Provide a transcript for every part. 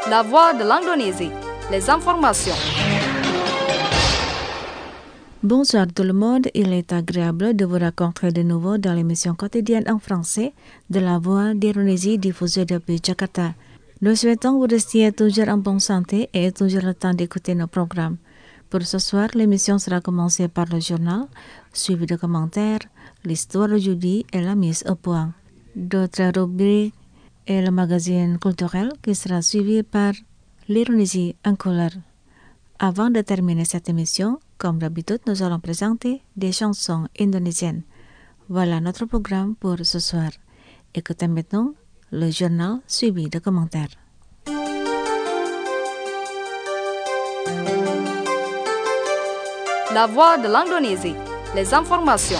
La voix de l'Indonésie, les informations. Bonsoir tout le monde, il est agréable de vous rencontrer de nouveau dans l'émission quotidienne en français de La Voix d'Indonésie diffusée depuis Jakarta. Nous souhaitons vous rester toujours en bonne santé et toujours le temps d'écouter nos programmes. Pour ce soir, l'émission sera commencée par le journal, suivi de commentaires, l'histoire du jeudi et la mise au point. D'autres rubriques et le magazine culturel qui sera suivi par l'Indonésie en couleur. Avant de terminer cette émission, comme d'habitude, nous allons présenter des chansons indonésiennes. Voilà notre programme pour ce soir. Écoutez maintenant le journal suivi de commentaires. La voix de l'Indonésie, les informations.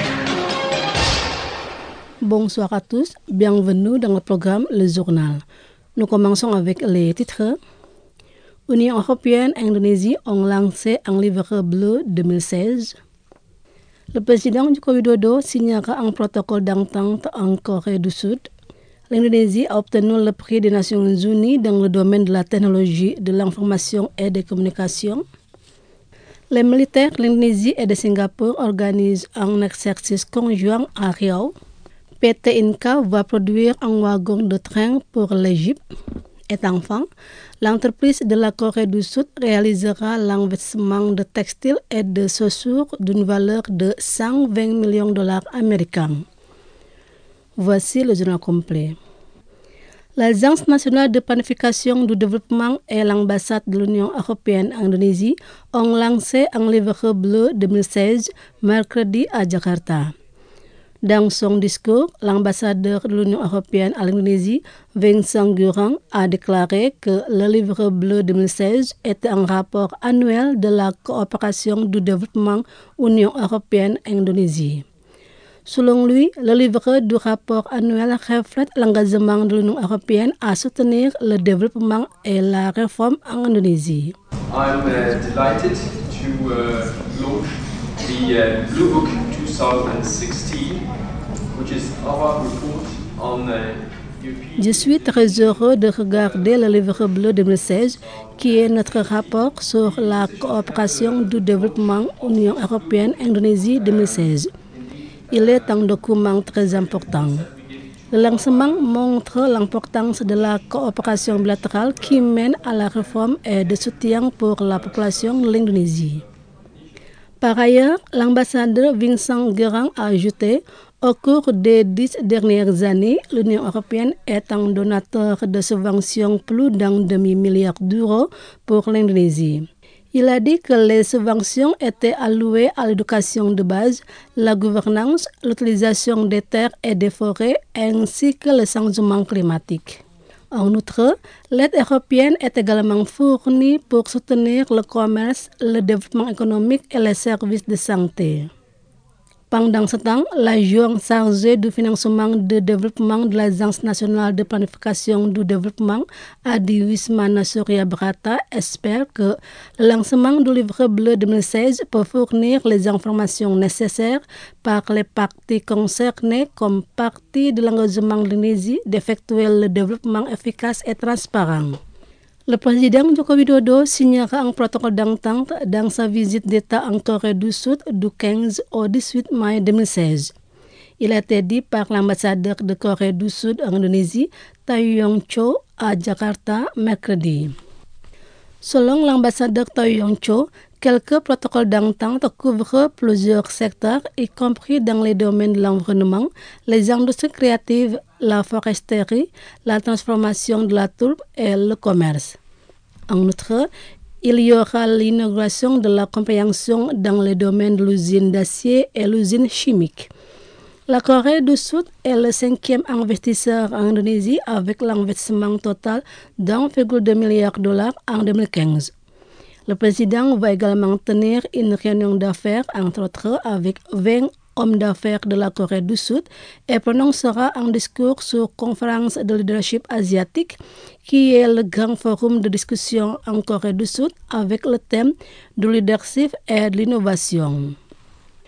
Bonsoir à tous, bienvenue dans le programme Le Journal. Nous commençons avec les titres. Union européenne et Indonésie ont lancé un livre bleu 2016. Le président Joko Widodo signera un protocole d'entente en Corée du Sud. L'Indonésie a obtenu le prix des Nations Unies dans le domaine de la technologie de l'information et des communications. Les militaires de l'Indonésie et de Singapour organisent un exercice conjoint à Riau. PT Inca va produire un wagon de train pour l'Égypte. Et enfin, l'entreprise de la Corée du Sud réalisera l'investissement de textiles et de chaussures d'une valeur de 120 millions de dollars américains. Voici le journal complet. L'Agence nationale de planification du développement et l'ambassade de l'Union européenne en Indonésie ont lancé un livre bleu 2016 mercredi à Jakarta. Dans son discours, l'ambassadeur de l'Union européenne à l'Indonésie, Vincent Gurang, a déclaré que le livre bleu 2016 est un rapport annuel de la coopération du développement Union européenne-Indonésie. Selon lui, le livre du rapport annuel reflète l'engagement de l'Union européenne à soutenir le développement et la réforme en Indonésie. I'm delighted to launch the Blue Book 2016, which is our report on Je suis très heureux de regarder le livre bleu 2016, qui est notre rapport sur la coopération du développement Union européenne-Indonésie 2016. Il est un document très important. Le lancement montre l'importance de la coopération bilatérale qui mène à la réforme et de soutien pour la population de l'Indonésie. Par ailleurs, l'ambassadeur Vincent Gurang a ajouté: au cours des 10 dernières années, l'Union européenne est un donateur de subventions plus d'un demi-milliard d'euros pour l'Indonésie. Il a dit que les subventions étaient allouées à l'éducation de base, la gouvernance, l'utilisation des terres et des forêts, ainsi que le changement climatique. En outre, l'aide européenne est également fournie pour soutenir le commerce, le développement économique et les services de santé. Pendant ce temps, l'adjoint chargé du financement de développement de l'Agence nationale de planification du développement, Adi Wismana Surya Brata, espère que le lancement du livre bleu 2016 peut fournir les informations nécessaires par les parties concernées comme partie de l'engagement de l'Indonésie d'effectuer le développement efficace et transparent. Le président Joko Widodo signera un protocole d'entente dans sa visite d'État en Corée du Sud du 15 au 18 mai 2016. Il a été dit par l'ambassadeur de Corée du Sud en Indonésie, Tae-yong Cho, à Jakarta mercredi. Selon l'ambassadeur Tae-yong Cho, quelques protocoles d'entente couvrent plusieurs secteurs, y compris dans les domaines de l'environnement, les industries créatives, la foresterie, la transformation de la tourbe et le commerce. En outre, il y aura l'inauguration de la compréhension dans les domaines de l'usine d'acier et l'usine chimique. La Corée du Sud est le 5e investisseur en Indonésie avec l'investissement total d'1,2 milliard de dollars en 2015. Le président va également tenir une réunion d'affaires, entre autres, avec 20 hommes d'affaires de la Corée du Sud et prononcera un discours sur conférence de leadership asiatique qui est le grand forum de discussion en Corée du Sud avec le thème du leadership et de l'innovation.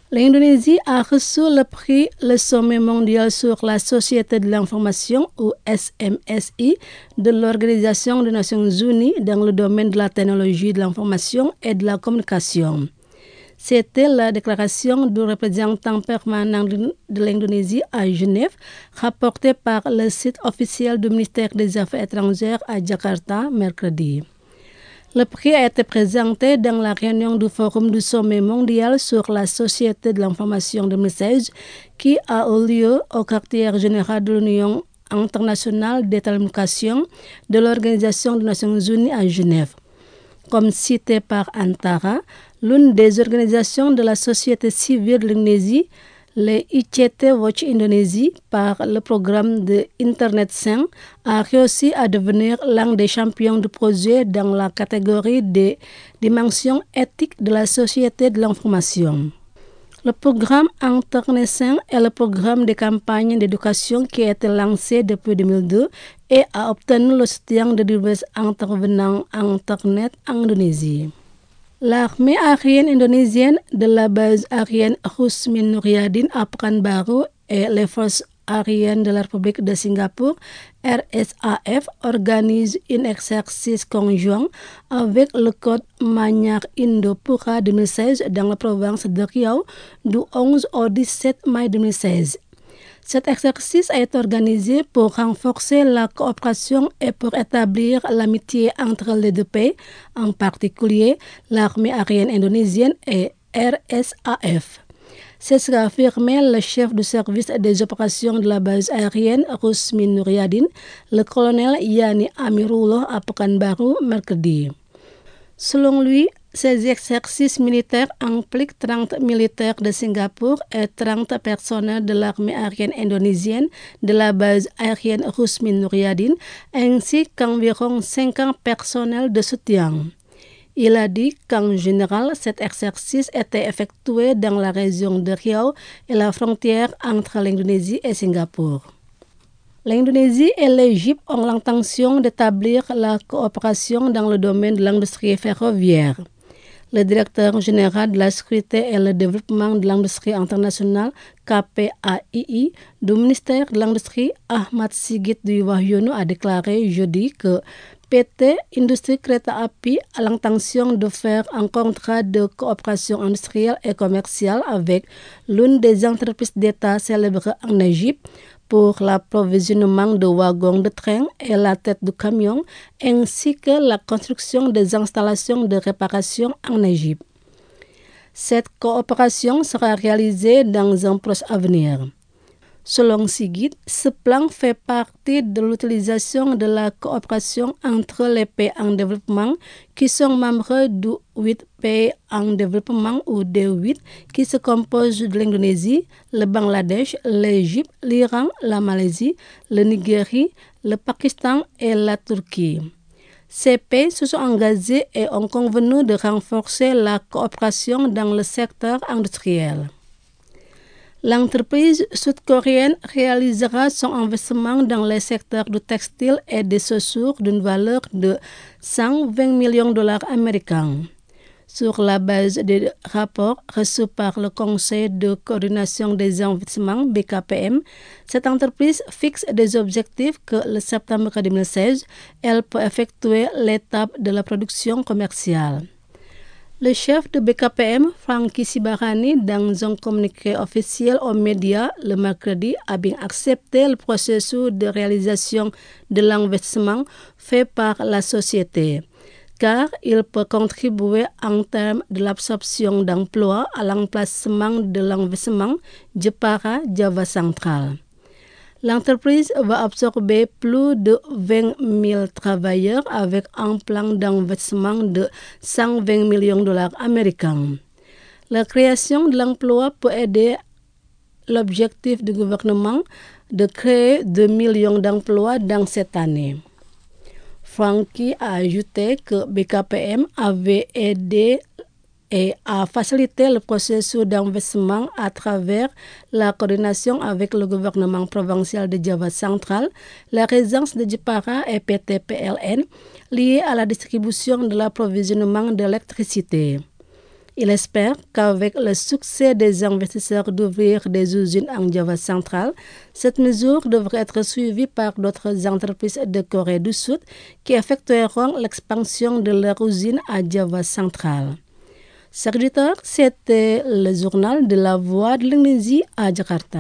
L'Indonésie a reçu le prix le Sommet mondial sur la société de l'information, ou SMSI, de l'Organisation des Nations Unies dans le domaine de la technologie de l'information et de la communication. C'était la déclaration du représentant permanent de l'Indonésie à Genève, rapportée par le site officiel du ministère des Affaires étrangères à Jakarta mercredi. Le prix a été présenté dans la réunion du Forum du Sommet mondial sur la société de l'information 2016 qui a eu lieu au quartier général de l'Union internationale des télécommunications de l'Organisation des Nations Unies à Genève. Comme cité par Antara, l'une des organisations de la société civile de l'Indonésie, les ICT Watch Indonésie, par le programme de Internet sain, a réussi à devenir l'un des champions du projet dans la catégorie des dimensions éthiques de la société de l'information. Le programme Internet sain est le programme de campagne d'éducation qui a été lancé depuis 2002 et a obtenu le soutien de divers intervenants Internet en Indonésie. L'armée aérienne indonésienne de la base aérienne Rusmin Nuryadin à Pekanbaru et les forces aériennes de la République de Singapour, RSAF, organisent un exercice conjoint avec le code Manyar Indo-Pura 2016 dans la province de Riau du 11 au 17 mai 2016. Cet exercice a été organisé pour renforcer la coopération et pour établir l'amitié entre les deux pays, en particulier l'armée aérienne indonésienne et RSAF. C'est ce qu'a affirmé le chef du service des opérations de la base aérienne Rusmin Nuryadin, le colonel Yani Amirullah à Pekanbaru mercredi. Selon lui, ces exercices militaires impliquent 30 militaires de Singapour et 30 personnels de l'armée aérienne indonésienne de la base aérienne Rusmin Nuryadin, ainsi qu'environ 50 personnels de soutien. Il a dit qu'en général, cet exercice était effectué dans la région de Riau et la frontière entre l'Indonésie et Singapour. L'Indonésie et l'Égypte ont l'intention d'établir la coopération dans le domaine de l'industrie ferroviaire. Le directeur général de la sécurité et le développement de l'industrie internationale, KPAII, du ministère de l'Industrie, Ahmad Sigit Dwi Wahyono, a déclaré jeudi que PT Industrie Kereta Api a l'intention de faire un contrat de coopération industrielle et commerciale avec l'une des entreprises d'État célèbres en Égypte pour l'approvisionnement de wagons de train et la tête du camion, ainsi que la construction des installations de réparation en Égypte. Cette coopération sera réalisée dans un proche avenir. Selon Sigit, ce plan fait partie de l'utilisation de la coopération entre les pays en développement qui sont membres du 8 pays en développement ou D8 qui se composent de l'Indonésie, le Bangladesh, l'Égypte, l'Iran, la Malaisie, le Nigeria, le Pakistan et la Turquie. Ces pays se sont engagés et ont convenu de renforcer la coopération dans le secteur industriel. L'entreprise sud-coréenne réalisera son investissement dans les secteurs du textile et des chaussures d'une valeur de 120 millions de dollars américains. Sur la base des rapports reçus par le Conseil de coordination des investissements BKPM, cette entreprise fixe des objectifs que le septembre 2016, elle peut effectuer l'étape de la production commerciale. Le chef de BKPM, Franky Sibarani, dans un communiqué officiel aux médias le mercredi, a bien accepté le processus de réalisation de l'investissement fait par la société, car il peut contribuer en termes de l'absorption d'emplois à l'emplacement de l'investissement Jepara, Java central. L'entreprise va absorber plus de 20 000 travailleurs avec un plan d'investissement de 120 millions de dollars américains. La création de l'emploi peut aider l'objectif du gouvernement de créer 2 millions d'emplois dans cette année. Franky a ajouté que BKPM avait aidé et a facilité le processus d'investissement à travers la coordination avec le gouvernement provincial de Java central, la résidence de Jepara et PT PLN liée à la distribution de l'approvisionnement d'électricité. Il espère qu'avec le succès des investisseurs d'ouvrir des usines en Java central, cette mesure devrait être suivie par d'autres entreprises de Corée du Sud qui effectueront l'expansion de leur usine à Java central. Chers auditeurs, c'était le journal de la Voix de l'Indonésie à Jakarta.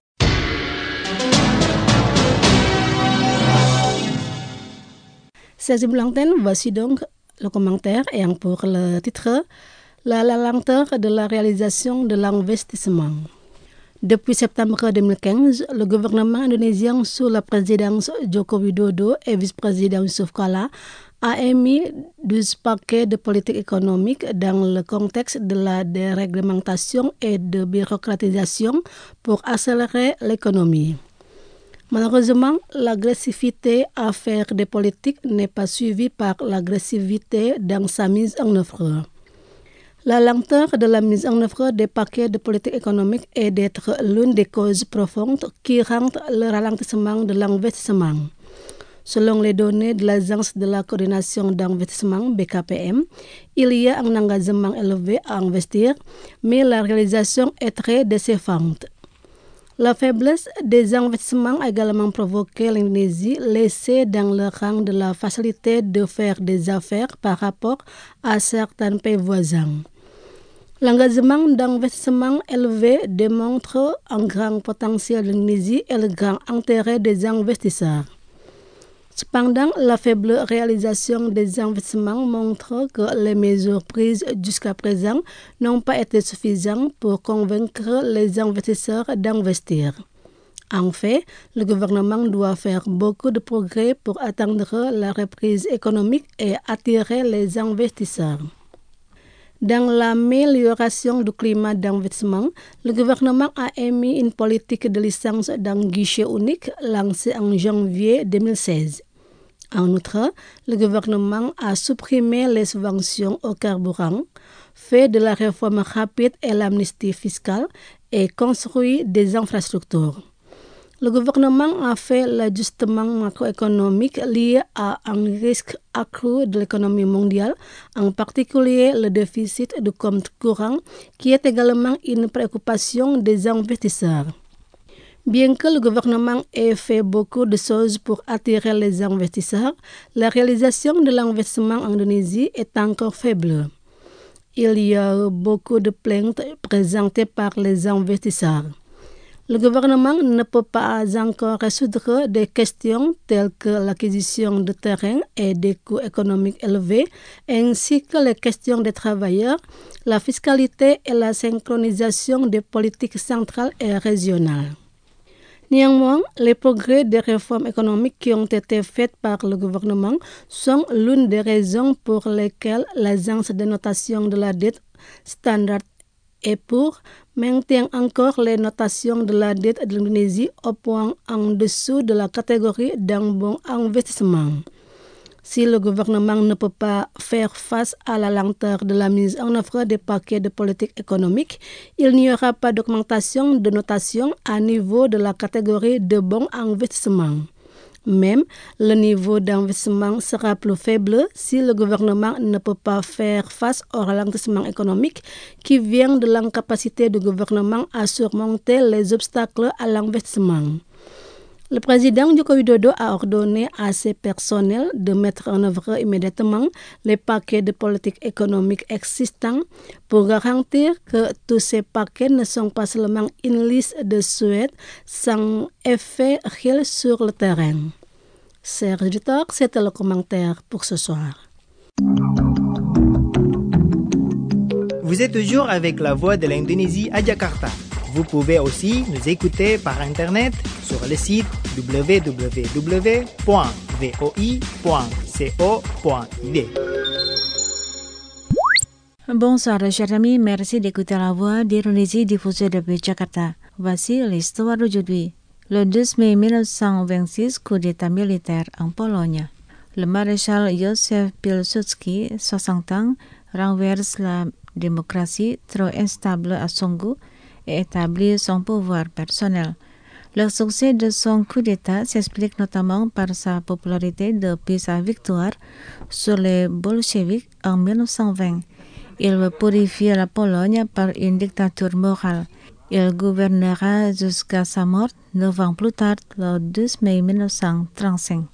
Chers l'antenne, voici donc le commentaire et pour le titre, la lenteur de la réalisation de l'investissement. Depuis septembre 2015, le gouvernement indonésien sous la présidence Joko Widodo et vice-président Yusuf Kala a émis 12 paquets de politique économique dans le contexte de la déréglementation et de bureaucratisation pour accélérer l'économie. Malheureusement, l'agressivité à faire des politiques n'est pas suivie par l'agressivité dans sa mise en œuvre. La lenteur de la mise en œuvre des paquets de politique économique est d'être l'une des causes profondes qui rendent le ralentissement de l'investissement. Selon les données de l'Agence de la coordination d'investissement BKPM, il y a un engagement élevé à investir, mais la réalisation est très décevante. La faiblesse des investissements a également provoqué l'Indonésie laissée dans le rang de la facilité de faire des affaires par rapport à certains pays voisins. L'engagement d'investissement élevé démontre un grand potentiel de l'Indonésie et le grand intérêt des investisseurs. Cependant, la faible réalisation des investissements montre que les mesures prises jusqu'à présent n'ont pas été suffisantes pour convaincre les investisseurs d'investir. En fait, le gouvernement doit faire beaucoup de progrès pour atteindre la reprise économique et attirer les investisseurs. Dans l'amélioration du climat d'investissement, le gouvernement a émis une politique de licence d'un guichet unique lancée en janvier 2016. En outre, le gouvernement a supprimé les subventions au carburant, fait de la réforme rapide et l'amnistie fiscale et construit des infrastructures. Le gouvernement a fait l'ajustement macroéconomique lié à un risque accru de l'économie mondiale, en particulier le déficit de compte courant, qui est également une préoccupation des investisseurs. Bien que le gouvernement ait fait beaucoup de choses pour attirer les investisseurs, la réalisation de l'investissement en Indonésie est encore faible. Il y a beaucoup de plaintes présentées par les investisseurs. Le gouvernement ne peut pas encore résoudre des questions telles que l'acquisition de terrain et des coûts économiques élevés, ainsi que les questions des travailleurs, la fiscalité et la synchronisation des politiques centrales et régionales. Néanmoins, les progrès des réformes économiques qui ont été faites par le gouvernement sont l'une des raisons pour lesquelles l'agence de notation de la dette Standard & Poor's maintient encore les notations de la dette de l'Indonésie au point en dessous de la catégorie d'un bon investissement. Si le gouvernement ne peut pas faire face à la lenteur de la mise en œuvre des paquets de politique économique, il n'y aura pas d'augmentation de notation à niveau de la catégorie de bon investissement. Même, le niveau d'investissement sera plus faible si le gouvernement ne peut pas faire face au ralentissement économique qui vient de l'incapacité du gouvernement à surmonter les obstacles à l'investissement. Le président Joko Widodo a ordonné à ses personnels de mettre en œuvre immédiatement les paquets de politique économique existants pour garantir que tous ces paquets ne sont pas seulement une liste de souhaits sans effet réel sur le terrain. Chers auditeurs, c'était le commentaire pour ce soir. Vous êtes toujours avec la Voix de l'Indonésie à Jakarta. Vous pouvez aussi nous écouter par Internet sur le site www.voi.co.id. Bonsoir chers amis, merci d'écouter la Voix d'Indonésie diffusée depuis Jakarta. Voici l'histoire d'aujourd'hui. Le 12 mai 1926, coup d'état militaire en Pologne. Le maréchal Józef Pilsudski, 60 ans, renverse la démocratie trop instable à son goût et établit son pouvoir personnel. Le succès de son coup d'état s'explique notamment par sa popularité depuis sa victoire sur les bolcheviks en 1920. Il veut purifier la Pologne par une dictature morale. Il gouvernera jusqu'à sa mort 9 ans plus tard, le 12 mai 1935.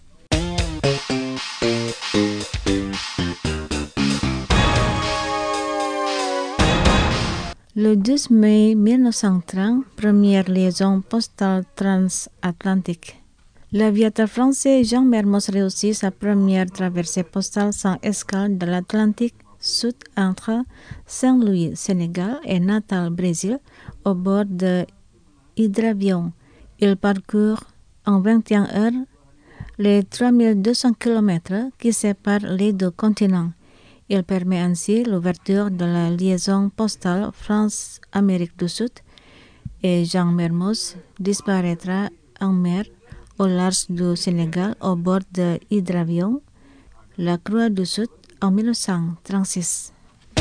Le 12 mai 1930, première liaison postale transatlantique. L'aviateur français Jean Mermoz réussit sa première traversée postale sans escale de l'Atlantique Sud entre Saint-Louis, Sénégal et Natal, Brésil, au bord de hydravion. Il parcourt en 21 heures les 3200 km qui séparent les deux continents. Il permet ainsi l'ouverture de la liaison postale France-Amérique du Sud et Jean Mermoz disparaîtra en mer au large du Sénégal au bord de hydravion, la Croix du Sud, en 1936.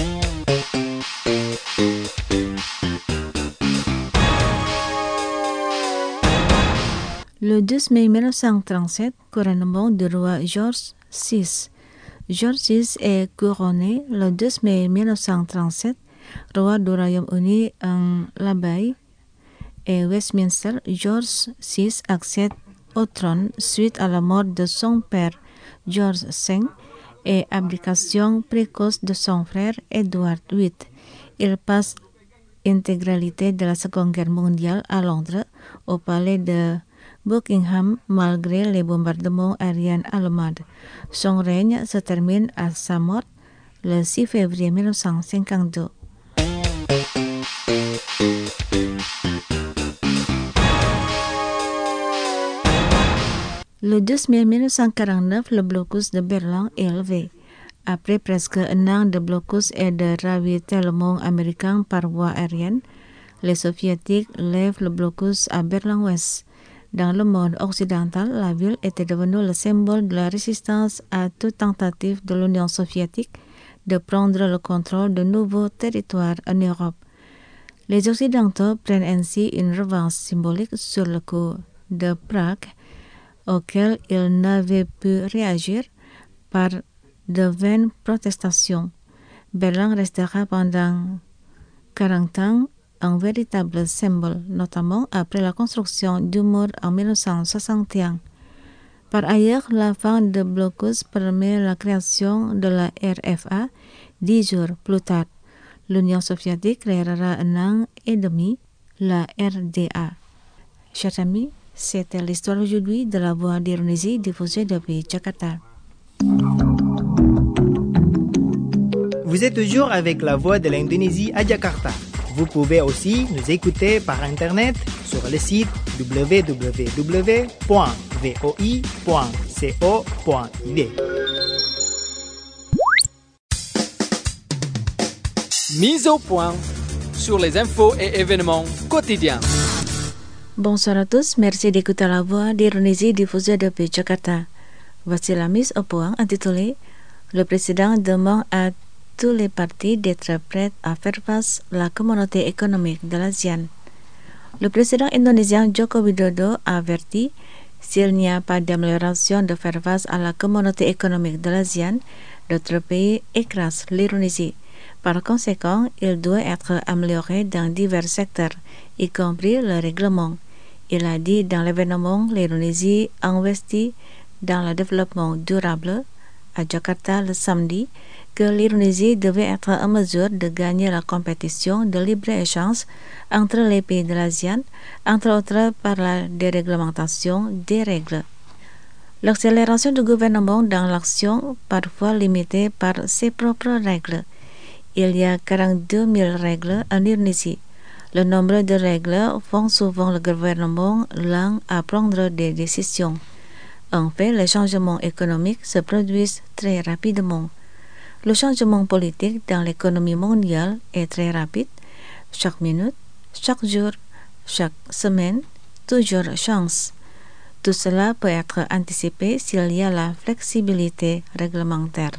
Le 12 mai 1937, couronnement du roi George VI. George VI est couronné le 12 mai 1937, roi du Royaume-Uni en l'abbaye et Westminster. George VI accède au trône suite à la mort de son père George V et abdication précoce de son frère Edward VIII. Il passe l'intégralité de la Seconde Guerre mondiale à Londres, au palais de Buckingham, malgré les bombardements aériens allemands. Son règne se termine à sa mort le 6 février 1952. Le 12 mai 1949, le blocus de Berlin est levé. Après presque un an de blocus et de ravitaillement américain par voie aérienne, les soviétiques lèvent le blocus à Berlin-Ouest. Dans le monde occidental, la ville était devenue le symbole de la résistance à toute tentative de l'Union soviétique de prendre le contrôle de nouveaux territoires en Europe. Les Occidentaux prennent ainsi une revanche symbolique sur le coup de Prague, auquel ils n'avaient pu réagir par de vaines protestations. Berlin restera pendant 40 ans un véritable symbole, notamment après la construction du mur en 1961. Par ailleurs, la fin du blocus permet la création de la RFA 10 jours plus tard. L'Union soviétique créera un an et demi la RDA. Chers amis, c'était l'histoire aujourd'hui de la voix d'Indonésie diffusée depuis Jakarta. Vous êtes toujours avec la voix de l'Indonésie à Jakarta. Vous pouvez aussi nous écouter par Internet sur le site www.voi.co.id. Mise au point sur les infos et événements quotidiens. Bonsoir à tous, merci d'écouter la voix d'Indonésie diffusée depuis Jakarta. Voici la mise au point intitulée « Le président demande à tous les partis d'être prêts à faire face à la communauté économique de l'ASEAN. » Le président indonésien Joko Widodo a averti s'il n'y a pas d'amélioration de faire face à la communauté économique de l'ASEAN, d'autres pays écrasent l'Indonésie. Par conséquent, il doit être amélioré dans divers secteurs, y compris le règlement. Il a dit dans l'événement l'Indonésie investit dans le développement durable à Jakarta le samedi que l'Indonésie devait être en mesure de gagner la compétition de libre-échange entre les pays de l'ASEAN, entre autres par la déréglementation des règles. L'accélération du gouvernement dans l'action, parfois limitée par ses propres règles. Il y a 42 000 règles en Indonésie. Le nombre de règles font souvent le gouvernement lent à prendre des décisions. En fait, les changements économiques se produisent très rapidement. Le changement politique dans l'économie mondiale est très rapide. Chaque minute, chaque jour, chaque semaine, toujours change. Tout cela peut être anticipé s'il y a la flexibilité réglementaire.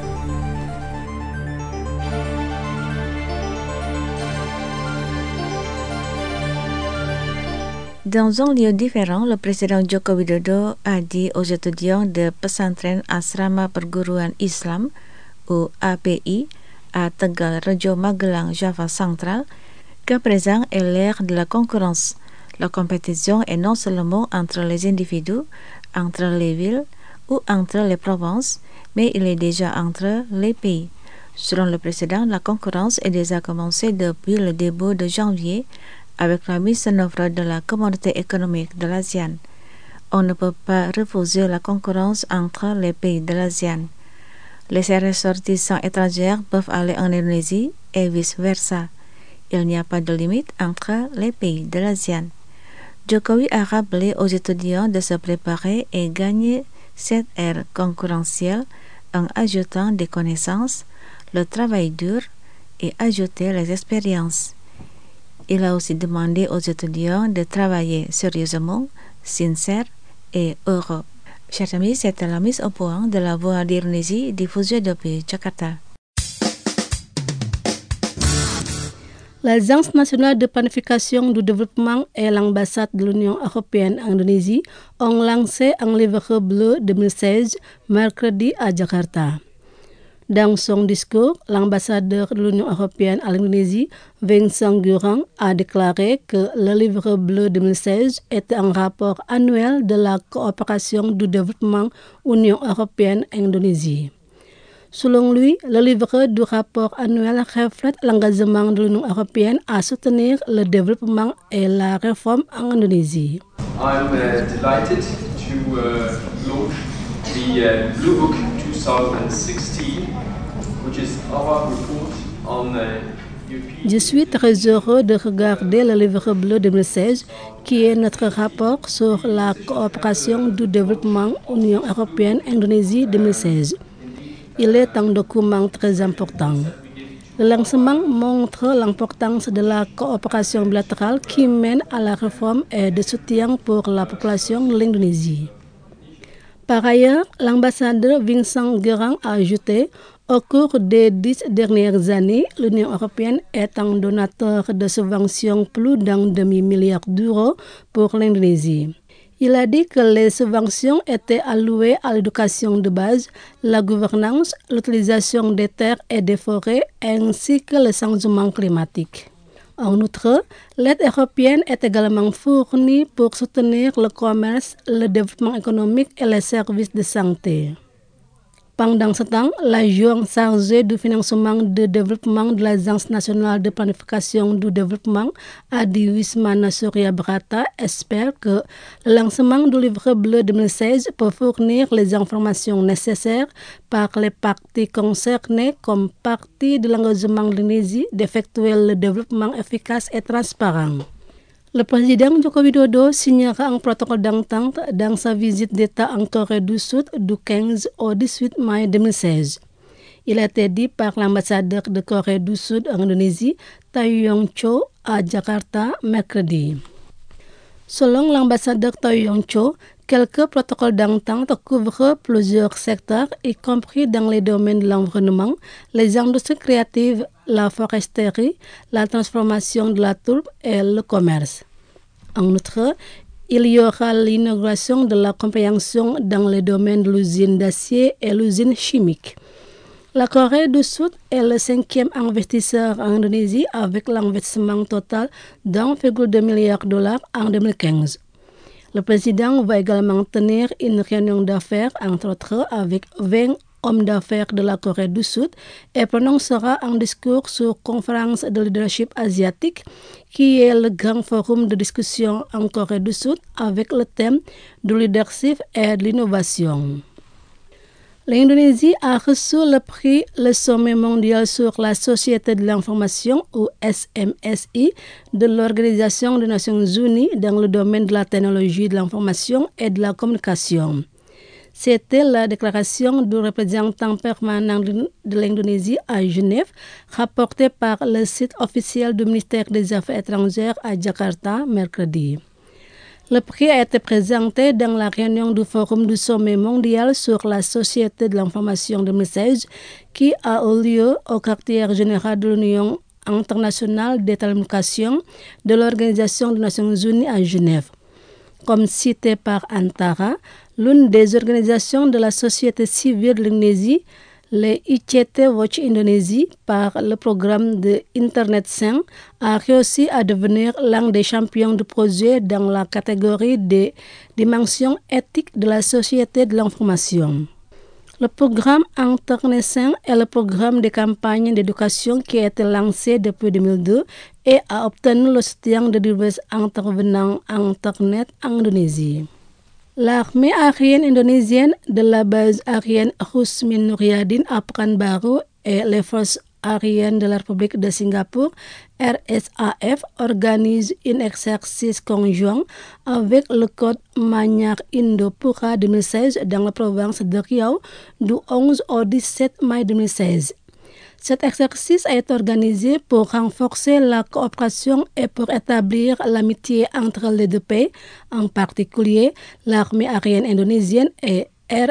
Dans un lieu différent, le président Joko Widodo a dit aux étudiants de pesantren Asrama Perguruan Islam ou API à Tegal, Radio Magelang, Java central, qu'à présent est l'ère de la concurrence. La compétition est non seulement entre les individus, entre les villes ou entre les provinces, mais il est déjà entre les pays. Selon le précédent, la concurrence est déjà commencée depuis le début de janvier avec la mise en œuvre de la communauté économique de l'ASEAN. On ne peut pas refuser la concurrence entre les pays de l'ASEAN. Les ressortissants étrangers peuvent aller en Indonésie et vice-versa. Il n'y a pas de limite entre les pays de l'ASEAN. Jokowi a rappelé aux étudiants de se préparer et gagner cette ère concurrentielle en ajoutant des connaissances, le travail dur et ajouter les expériences. Il a aussi demandé aux étudiants de travailler sérieusement, sincère et heureux. Chers amis, c'était la mise au point de la Voix d'Indonésie diffusée depuis Jakarta. L'Agence nationale de planification du développement et l'ambassade de l'Union européenne en Indonésie ont lancé un livre bleu 2016 mercredi à Jakarta. Dans son discours, l'ambassadeur de l'Union européenne à l'Indonésie, Vincent Gurang, a déclaré que le livre bleu 2016 est un rapport annuel de la coopération du développement Union européenne-Indonésie. Selon lui, le livre du rapport annuel reflète l'engagement de l'Union européenne à soutenir le développement et la réforme en Indonésie. I'm delighted to launch the Blue Book 2016, which is our report on Je suis très heureux de regarder le livre bleu 2016, qui est notre rapport sur la coopération du développement Union européenne-Indonésie 2016. Il est un document très important. Le lancement montre l'importance de la coopération bilatérale qui mène à la réforme et de soutien pour la population de l'Indonésie. Par ailleurs, l'ambassadeur Vincent Gurang a ajouté: au cours des 10 dernières années, l'Union européenne est un donateur de subventions plus d'un demi-milliard d'euros pour l'Indonésie. Il a dit que les subventions étaient allouées à l'éducation de base, la gouvernance, l'utilisation des terres et des forêts, ainsi que le changement climatique. En outre, l'aide européenne est également fournie pour soutenir le commerce, le développement économique et les services de santé. Pendant ce temps, l'adjoint chargé du financement de développement de l'Agence nationale de planification du développement, Adi Wismana Suryabrata, espère que le lancement du livre bleu 2016 peut fournir les informations nécessaires par les parties concernées comme partie de l'engagement de l'Indonésie d'effectuer le développement efficace et transparent. Le président Joko Widodo signera un protocole d'entente dans sa visite d'État en Corée du Sud du 15 au 18 mai 2016. Il a été dit par l'ambassadeur de Corée du Sud en Indonésie, Tae Yong-cho, à Jakarta mercredi. Selon l'ambassadeur Tae Yong-cho, quelques protocoles d'entente couvrent plusieurs secteurs, y compris dans les domaines de l'environnement, les industries créatives, la foresterie, la transformation de la tourbe et le commerce. En outre, il y aura l'inauguration de la compréhension dans les domaines de l'usine d'acier et l'usine chimique. La Corée du Sud est le 5e investisseur en Indonésie avec l'investissement total d'1,2 milliard de dollars en 2015. Le président va également tenir une réunion d'affaires, entre autres, avec 20 hommes d'affaires de la Corée du Sud et prononcera un discours sur conférence de leadership asiatique qui est le grand forum de discussion en Corée du Sud avec le thème du leadership et de l'innovation. L'Indonésie a reçu le prix Le Sommet mondial sur la société de l'information ou SMSI de l'Organisation des Nations Unies dans le domaine de la technologie de l'information et de la communication. C'était la déclaration du représentant permanent de l'Indonésie à Genève, rapportée par le site officiel du ministère des Affaires étrangères à Jakarta mercredi. Le prix a été présenté dans la réunion du Forum du Sommet mondial sur la société de l'information 2016 qui a eu lieu au quartier général de l'Union internationale des télécommunications de l'Organisation des Nations Unies à Genève. Comme cité par Antara, l'une des organisations de la société civile de l'Indonésie, Les ICT Watch Indonésie, par le programme de Internet Sain, a réussi à devenir l'un des champions de projet dans la catégorie des dimensions éthiques de la société de l'information. Le programme Internet Sain est le programme de campagne d'éducation qui a été lancé depuis 2002 et a obtenu le soutien de divers intervenants Internet en Indonésie. L'armée aérienne indonésienne de la base aérienne Rusmin Nuryadin à Pekanbaru et les forces aériennes de la République de Singapour, RSAF, organisent un exercice conjoint avec le Code Manyar Indo-Pura 2016 dans la province de Riau du 11 au 17 mai 2016. Cet exercice a été organisé pour renforcer la coopération et pour établir l'amitié entre les deux pays, en particulier l'armée aérienne indonésienne et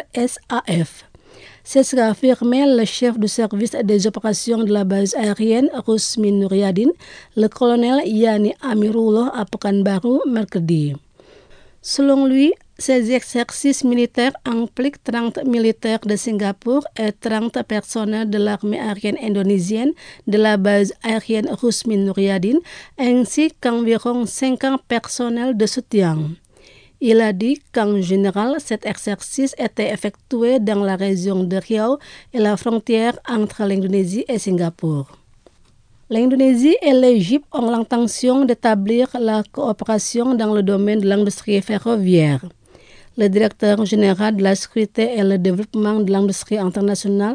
RSAF. C'est ce qu'a affirmé le chef du service des opérations de la base aérienne Rusmin Nuryadin, le colonel Yani Amirullah à Pekanbaru, mercredi. Selon lui, ces exercices militaires impliquent 30 militaires de Singapour et 30 personnels de l'armée aérienne indonésienne de la base aérienne Rusmin Nuryadin, ainsi qu'environ 50 personnels de soutien. Il a dit qu'en général, cet exercice était effectué dans la région de Riau et la frontière entre l'Indonésie et Singapour. L'Indonésie et l'Égypte ont l'intention d'établir la coopération dans le domaine de l'industrie ferroviaire. Le directeur général de la sécurité et le développement de l'industrie internationale,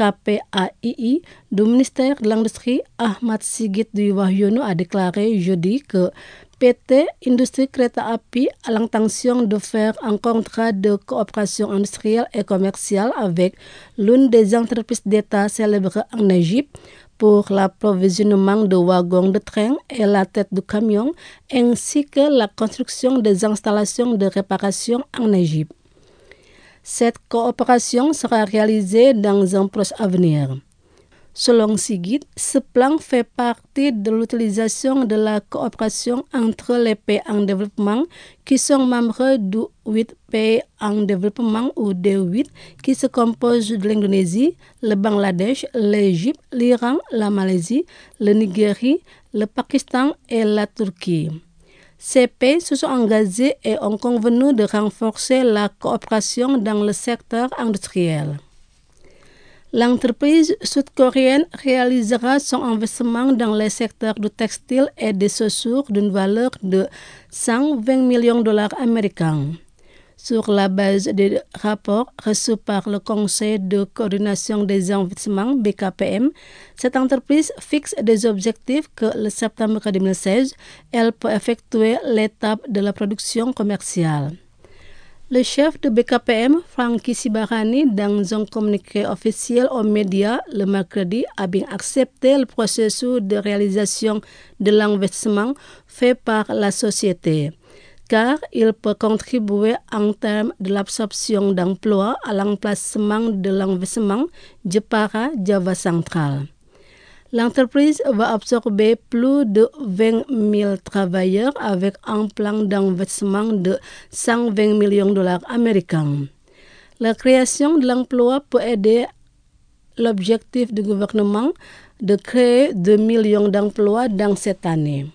KPAII, du ministère de l'Industrie, Ahmad Sigit Dwi Wahyono, a déclaré jeudi que PT Industrie Kereta Api a l'intention de faire un contrat de coopération industrielle et commerciale avec l'une des entreprises d'État célèbres en Égypte pour l'approvisionnement de wagons de train et la tête de camion, ainsi que la construction des installations de réparation en Égypte. Cette coopération sera réalisée dans un proche avenir. Selon Sigit, ce plan fait partie de l'utilisation de la coopération entre les pays en développement qui sont membres du 8 pays en développement ou D8 qui se composent de l'Indonésie, le Bangladesh, l'Égypte, l'Iran, la Malaisie, le Nigeria, le Pakistan et la Turquie. Ces pays se sont engagés et ont convenu de renforcer la coopération dans le secteur industriel. L'entreprise sud-coréenne réalisera son investissement dans les secteurs du textile et des chaussures d'une valeur de 120 millions de dollars américains. Sur la base des rapports reçus par le Conseil de coordination des investissements BKPM, cette entreprise fixe des objectifs que le septembre 2016, elle peut effectuer l'étape de la production commerciale. Le chef de BKPM, Franky Sibarani, dans un communiqué officiel aux médias le mercredi, a bien accepté le processus de réalisation de l'investissement fait par la société, car il peut contribuer en termes de l'absorption d'emplois à l'emplacement de l'investissement Jepara, Java Central. L'entreprise va absorber plus de 20 000 travailleurs avec un plan d'investissement de 120 millions de dollars américains. La création de l'emploi peut aider l'objectif du gouvernement de créer 2 millions d'emplois dans cette année.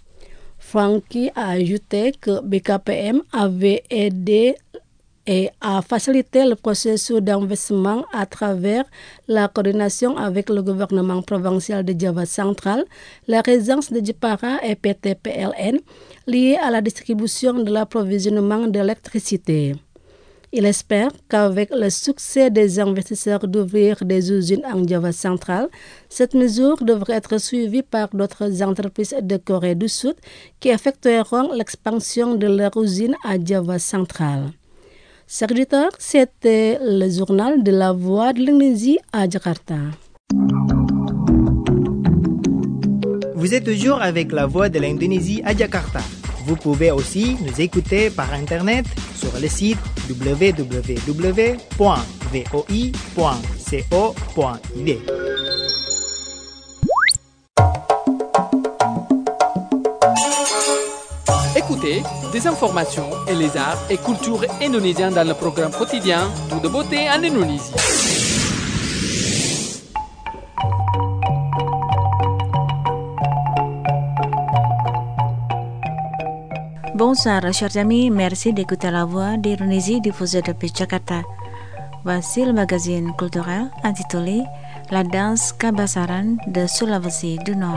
Franky a ajouté que BKPM avait aidé et a facilité le processus d'investissement à travers la coordination avec le gouvernement provincial de Java Central, la résidence de Jepara et PT-PLN liée à la distribution de l'approvisionnement d'électricité. Il espère qu'avec le succès des investisseurs d'ouvrir des usines en Java Central, cette mesure devrait être suivie par d'autres entreprises de Corée du Sud qui effectueront l'expansion de leur usine à Java Central. Secrétaire, c'était le journal de la Voix de l'Indonésie à Jakarta. Vous êtes toujours avec la Voix de l'Indonésie à Jakarta. Vous pouvez aussi nous écouter par Internet sur le site www.voi.co.id. Écoutez des informations et les arts et cultures indonésiens dans le programme quotidien Tout de beauté en Indonésie. Bonsoir, chers amis. Merci d'écouter la voix d'Indonésie diffusée depuis Jakarta. Voici le magazine culturel intitulé La danse Kabasaran de Sulawesi du Nord.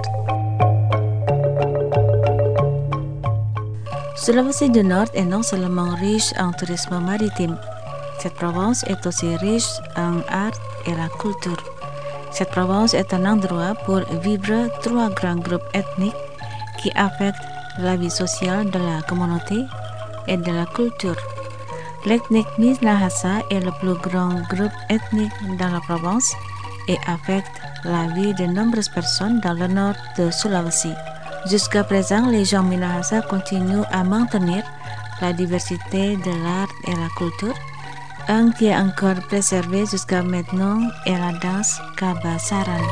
Sulawesi du Nord est non seulement riche en tourisme maritime, cette province est aussi riche en art et la culture. Cette province est un endroit pour vivre trois grands groupes ethniques qui affectent la vie sociale de la communauté et de la culture. L'ethnique Minahasa est le plus grand groupe ethnique dans la province et affecte la vie de nombreuses personnes dans le nord de Sulawesi. Jusqu'à présent, les gens Minahasa continuent à maintenir la diversité de l'art et la culture. Un qui est encore préservé jusqu'à maintenant est la danse Kabasaran.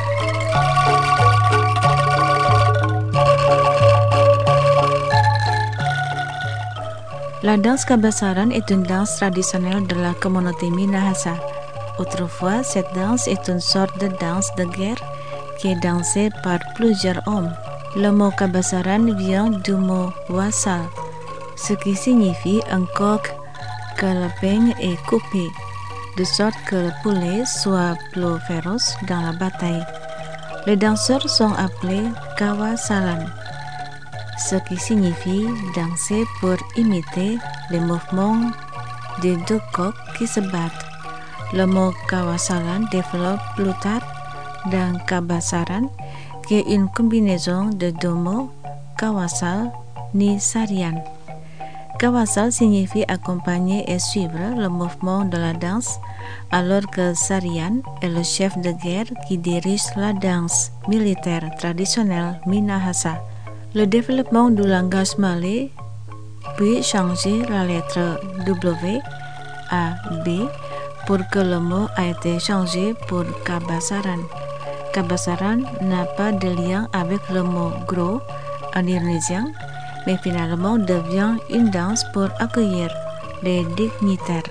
La danse Kabasaran est une danse traditionnelle de la communauté Minahasa. Autrefois, cette danse est une sorte de danse de guerre qui est dansée par plusieurs hommes. Le mot Kabasaran vient du mot wasal, ce qui signifie un coq que le peigne est coupé, de sorte que le poulet soit plus féroce dans la bataille. Les danseurs sont appelés Kawasalan, ce qui signifie danser pour imiter les mouvements des deux coqs qui se battent. Le mot Kawasalan développe plus tard dans Kabasaran, qui est une combinaison de deux mots, Kawasal ni Sarian. Kawasal signifie accompagner et suivre le mouvement de la danse, alors que Sarian est le chef de guerre qui dirige la danse militaire traditionnelle Minahasa. Le développement du langage malais puis changer la lettre W à B pour que le mot a été changé pour Kabasaran. Kabasaran n'a pas de lien avec le mot gros en indonésien, mais finalement devient une danse pour accueillir les dignitaires.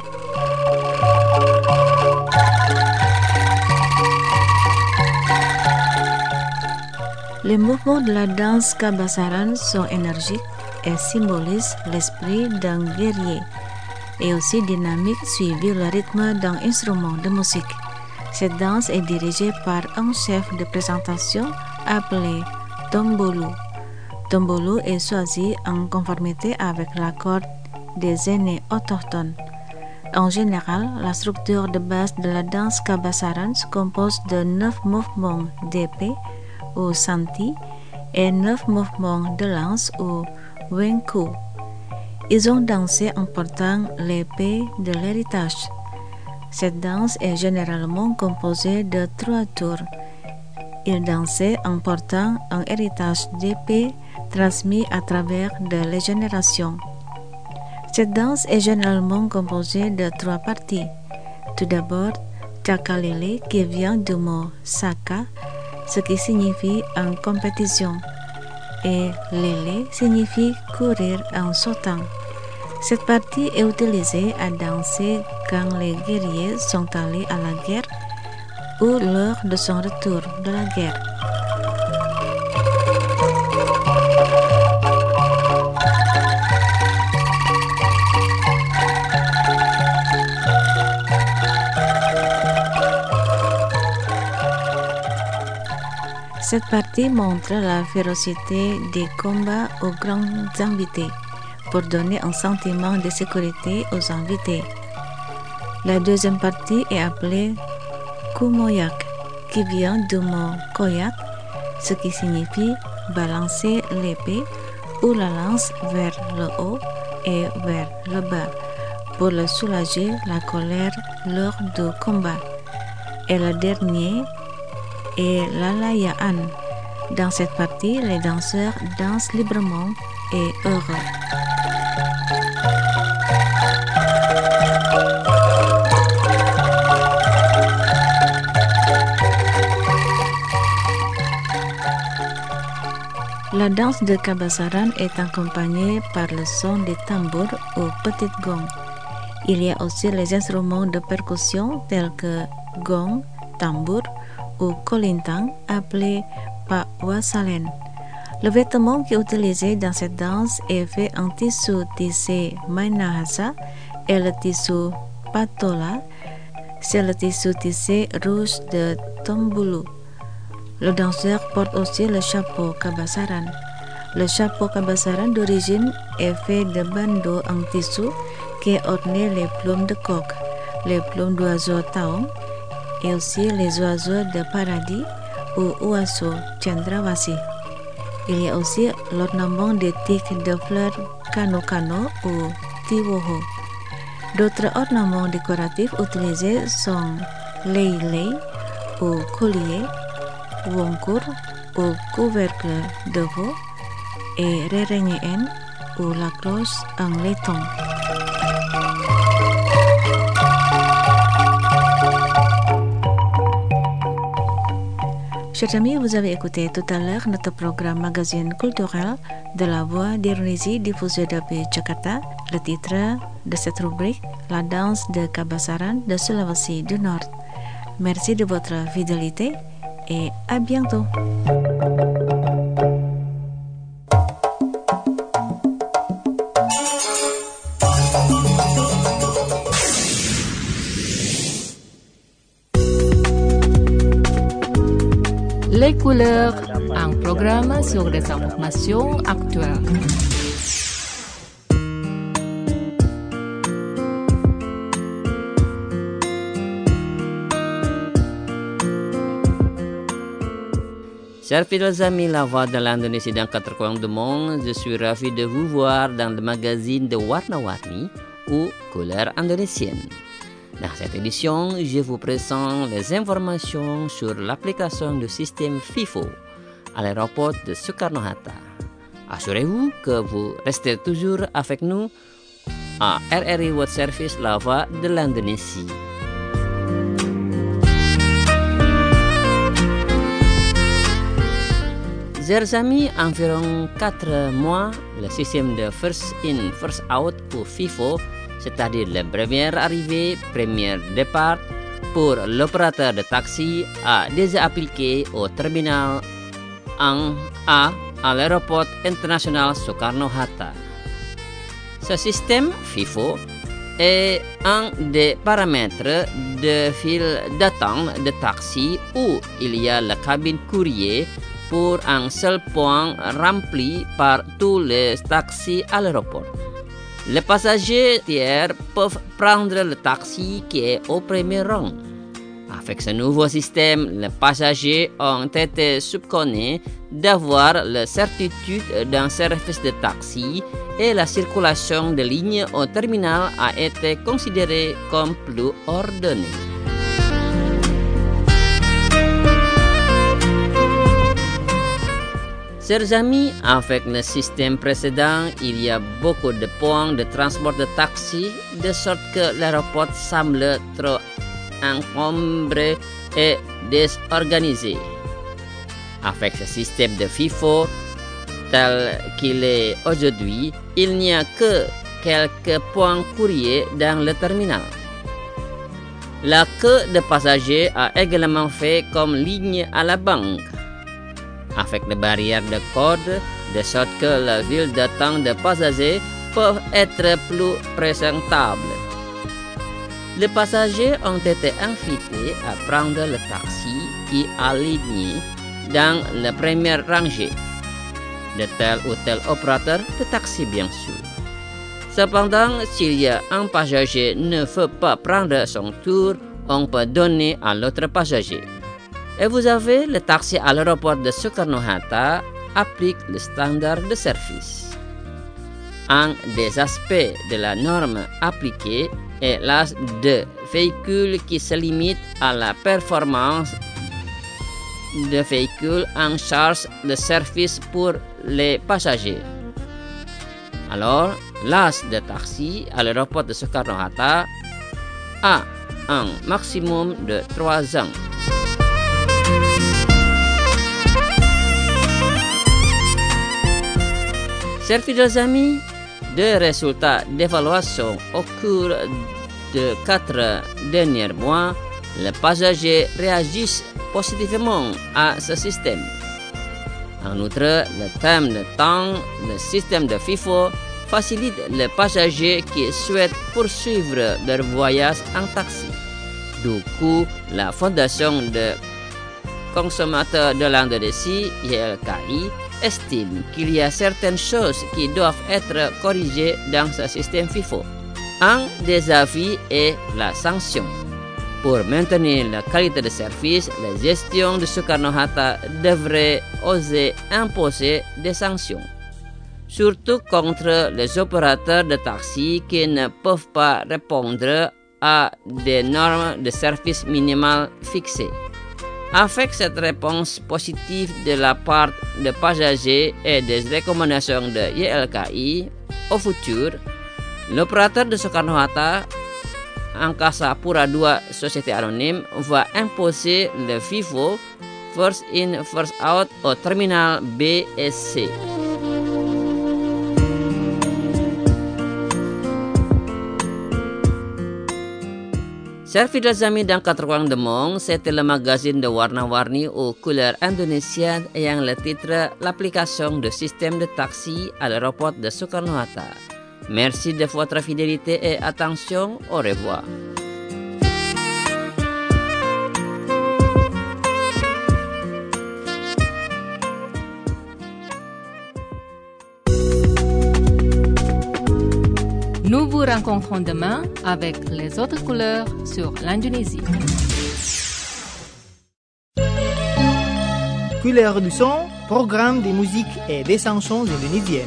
Les mouvements de la danse Kabasaran sont énergiques et symbolisent l'esprit d'un guerrier, et aussi dynamique suivi le rythme d'un instrument de musique. Cette danse est dirigée par un chef de présentation appelé Tombolu. Tombolu est choisi en conformité avec l'accord des aînés autochtones. En général, la structure de base de la danse Kabasaran se compose de 9 mouvements d'épée ou santi et 9 mouvements de lance ou wenku. Ils ont dansé en portant l'épée de l'héritage. Cette danse est généralement composée de 3 tours. Ils dansaient en portant un héritage d'épée transmis à travers les générations. Cette danse est généralement composée de 3 parties. Tout d'abord, Cakalele qui vient du mot Saka, ce qui signifie en compétition, et Lele signifie courir en sautant. Cette partie est utilisée à danser quand les guerriers sont allés à la guerre ou lors de son retour de la guerre. Cette partie montre la férocité des combats aux grands invités pour donner un sentiment de sécurité aux invités. La deuxième partie est appelée Kumoyak, qui vient du mot koyak, ce qui signifie balancer l'épée ou la lance vers le haut et vers le bas pour le soulager la colère lors du combat. Et le dernier est l'alayaan. Dans cette partie, les danseurs dansent librement et heureux. La danse de Kabasaran est accompagnée par le son des tambours ou petites gongs. Il y a aussi les instruments de percussion tels que gong, tambour ou kolintang appelés Pak Wasalen. Le vêtement qui est utilisé dans cette danse est fait en tissu tissé Minahasa et le tissu Patola, c'est le tissu tissé rouge de Tombulu. Le danseur porte aussi le chapeau Kabasaran. Le chapeau Kabasaran d'origine est fait de bandeaux en tissu qui ornent les plumes de coq, les plumes d'oiseaux taong et aussi les oiseaux de paradis ou oiseaux Chandrawasi. Il y a aussi l'ornement des tiques de fleurs Kano-Kano ou Tiwoho. D'autres ornements décoratifs utilisés sont lei-lei ou collier, wongkur ou couvercle de veau et rerengeen ou la cloche en laiton. Chers amis, vous avez écouté tout à l'heure notre programme magazine culturel de la Voix d'Indonésie diffusé depuis Jakarta. Le titre de cette rubrique, la danse de Kabasaran de Sulawesi du Nord. Merci de votre fidélité et à bientôt. Les couleurs, un programme sur les informations actuelles. Chers fidèles amis, la voix de l'Indonésie dans quatre coins du monde, je suis ravi de vous voir dans le magazine de Warna-Warni ou Couleurs indonésiennes. Dans cette édition, je vous présente les informations sur l'application du système FIFO à l'aéroport de Soekarno-Hatta. Assurez-vous que vous restez toujours avec nous à RRI World Service, la voix de l'Indonésie. Chers amis, environ 4 mois, le système de First In, First Out pour FIFO, c'est-à-dire le premier arrivé, premier départ, pour l'opérateur de taxi, a déjà appliqué au terminal 1A à l'aéroport international Soekarno-Hatta. Ce système FIFO est un des paramètres de file d'attente de taxi où il y a la cabine courrier pour un seul point rempli par tous les taxis à l'aéroport. Les passagers tiers peuvent prendre le taxi qui est au premier rang. Avec ce nouveau système, les passagers ont été soupçonnés d'avoir la certitude d'un service de taxi et la circulation de lignes au terminal a été considérée comme plus ordonnée. Chers amis, avec le système précédent, il y a beaucoup de points de transport de taxi, de sorte que l'aéroport semble trop encombré et désorganisé. Avec ce système de FIFO tel qu'il est aujourd'hui, il n'y a que quelques points courriers dans le terminal. La queue de passagers a également fait comme ligne à la banque, avec des barrières de code, de sorte que la ville d'attente de passagers peut être plus présentable. Les passagers ont été invités à prendre le taxi qui est aligné dans la première rangée de tel ou tel opérateur de taxi, bien sûr. Cependant, s'il y a un passager ne veut pas prendre son tour, on peut donner à l'autre passager. Et vous avez le taxi à l'aéroport de Soekarno-Hatta applique le standard de service. Un des aspects de la norme appliquée est l'âge de véhicule qui se limite à la performance de véhicules en charge de service pour les passagers. Alors, l'âge de taxi à l'aéroport de Soekarno-Hatta a un maximum de 3 ans. Chers fidèles amis, des résultats d'évaluation au cours de 4 derniers mois, les passagers réagissent positivement à ce système. En outre, le thème de temps, le système de FIFO facilite les passagers qui souhaitent poursuivre leur voyage en taxi. Du coup, la Fondation de consommateurs de l'Indonésie, YLKI, estime qu'il y a certaines choses qui doivent être corrigées dans ce système FIFO. Un des avis est la sanction. Pour maintenir la qualité de service, la gestion de Soekarno-Hatta devrait oser imposer des sanctions, surtout contre les opérateurs de taxi qui ne peuvent pas répondre à des normes de service minimales fixées. Avec cette réponse positive de la part des passagers et des recommandations de YLKI, au futur, l'opérateur de Soekarno-Hatta, Angkasa Pura II Société Anonyme, va imposer le FIFO First In First Out au terminal B et C. Chers fidèles amis d'Angkat Ruang Demong, c'était le magazine de warna-warni aux couleurs indonésiennes ayant le titre L'application de système de taxi à l'aéroport de Soekarno-Hatta. Merci de votre fidélité et attention. Au revoir. Nous vous rencontrons demain avec les autres couleurs sur l'Indonésie. Couleurs du son, programme de musique et des chansons indonésiennes.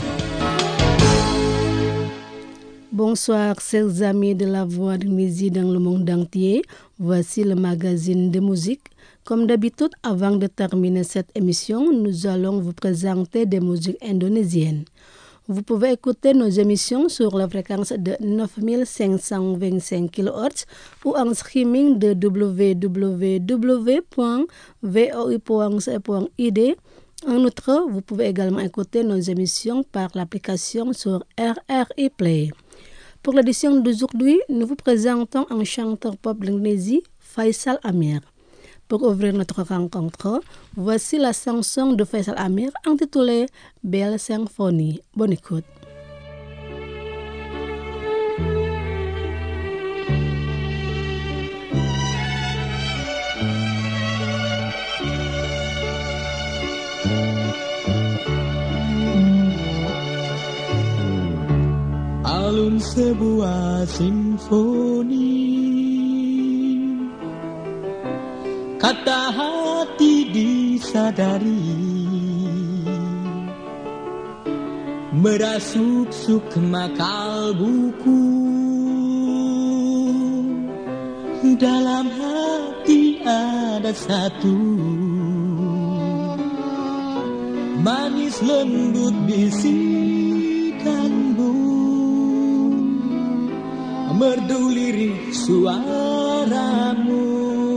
Bonsoir, chers amis de la Voix d'Indonésie dans le monde entier. Voici le magazine de musique. Comme d'habitude, avant de terminer cette émission, nous allons vous présenter des musiques indonésiennes. Vous pouvez écouter nos émissions sur la fréquence de 9525 kHz ou en streaming de www.voi.ce.id. En outre, vous pouvez également écouter nos émissions par l'application sur RRI Play. Pour l'édition d'aujourd'hui, nous vous présentons un chanteur pop d'Indonésie, Faisal Amir. Pour ouvrir notre rencontre, voici la chanson de Faisal Amir intitulée Belle Symphonie. Bonne écoute. Alun sebuah simfoni, kata hati disadari, merasuk-suk makal buku, dalam hati ada satu, manis lembut bisikanmu, merdu lirik suaramu,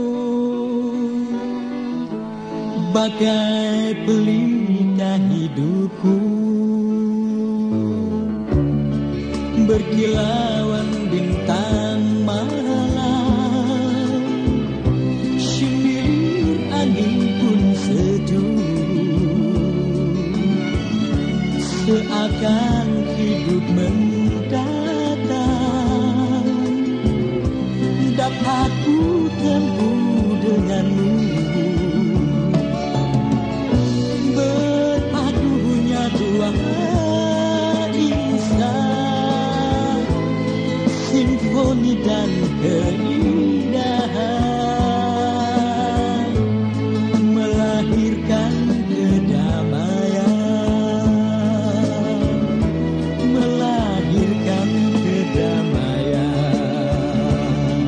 bagai pelita hidupku, berkilauan bintang malam, sindir angin pun sejuk, seakan hidup mendatang, dapat ku tempuh denganmu. Beradunya dua insan, simfoni dan keindahan, melahirkan kedamaian, melahirkan kedamaian.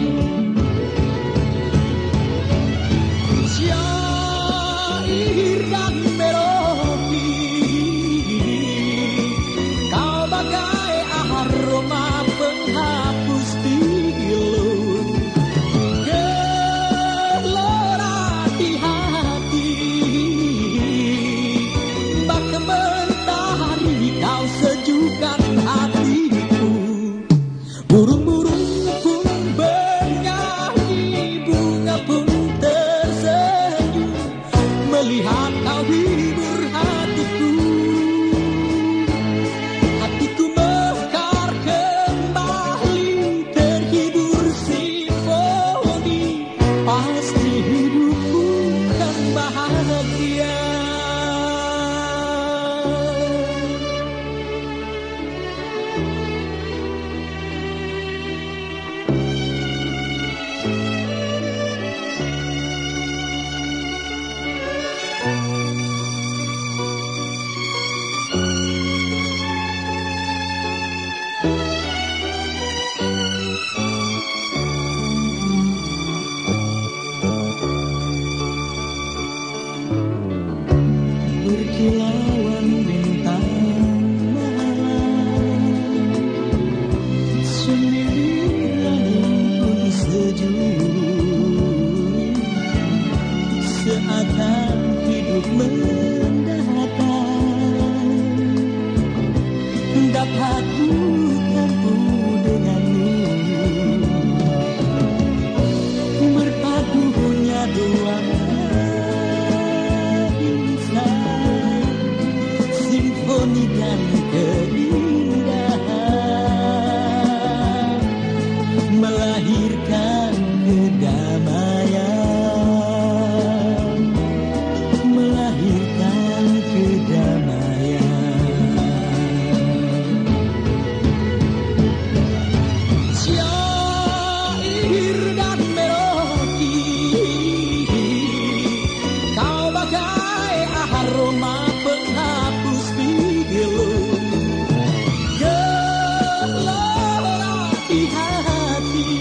Syair dan melodi, kau bagai aroma penghapus pilu, gelora di hati, bak mentari kau sejukkan hatiku. Burung-burung pun bernyanyi, bunga pun tersenyum, melihat kau hibur maju, seakan hidup mendatang dapat kutempuh denganmu. Berpadunya dua insan, simfoni dan keindahan, melahirkan kedamaian, melahirkan kedamaian. Syair dan melodi, kau bagai aroma penghapus pilu, gelora di hati,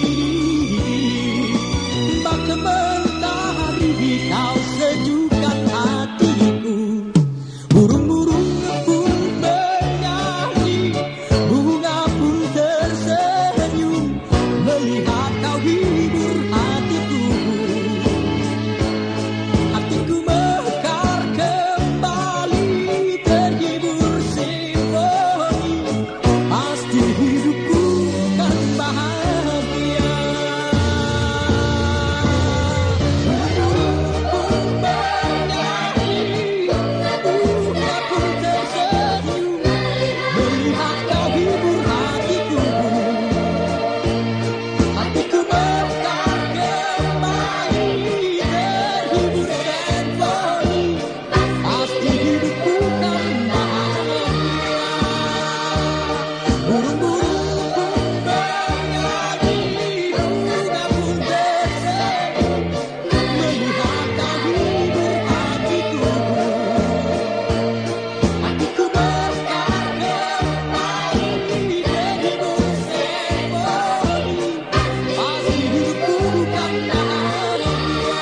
bak mentari kau sejukkan hatiku. Burung-burung pun bernyanyi, bunga pun tersenyum, melihat kau hibur hatiku. Hatiku mekar kembali, terhibur simfoni, pasti hidupku kan bahagia. Burung pun bernyanyi, bunga pun tersenyum, melihat kau hibur hatiku. Hatiku mekar kembali, terhibur simfoni, pasti hidupku kan bahagia. Burung-burung pun bernyanyi, bunga pun tersenyum, melihat kau hibur hatiku. Hatiku mekar kembali, terhibur simfoni, pasti hidupku kan bahagia.